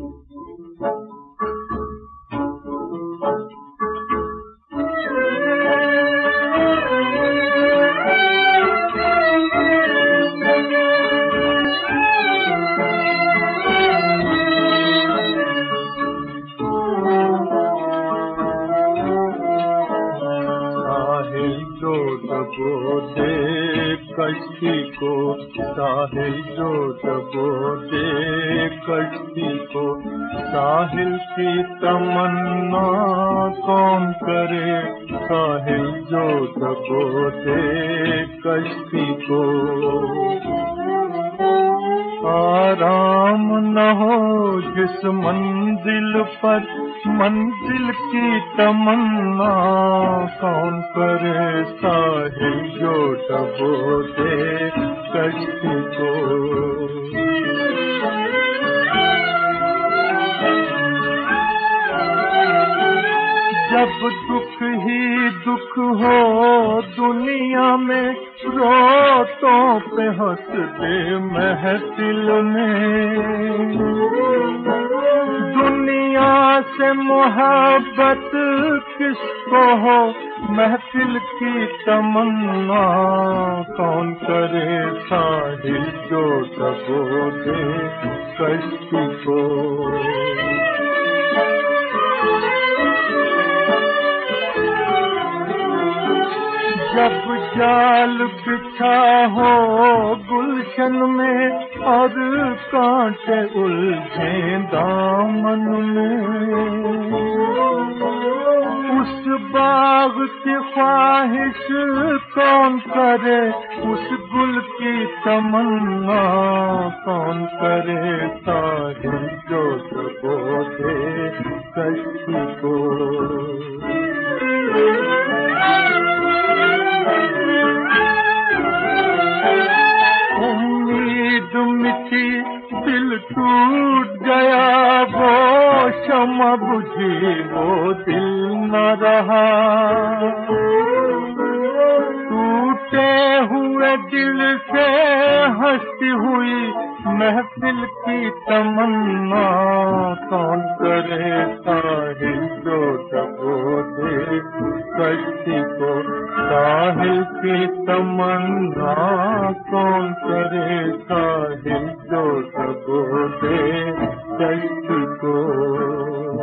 डबो दे कश्ती को, साहिल जो डबो दे कश्ती को, साहिल की तमन्ना कौन करे, साहिल जो डबो दे कश्ती को। आराम न हो जिस मंजिल पर, मंजिल की तमन्ना कौन करे, साहिल जो डबो दे कश्ती को। जब दुख ही दुख हो दुनिया में, रोतों पे हंस दे महफिल में। दुनिया से मोहब्बत किसको हो, महफिल की तमन्ना कौन करे, साहिल जो डबो दे कश्ती को। जब जाल बिछा हो गुलशन में, और कांटे उलझे दामन में, उस बाग की ख्वाहिश कौन करे, उस गुल की तमन्ना कौन करे, साहिल जो डबो दे कश्ती को। उम्मीद मिटी दिल टूट गया, वो शम्मा बुझी वो दिल न रहा। टूटे हुए दिल से हंसती हुई महफिल की तमन्ना कौन करे, साहिल जो डबो दे कश्ती को। साहिल की तमन्ना कौन करे, साहिल जो डबो दे कश्ती को।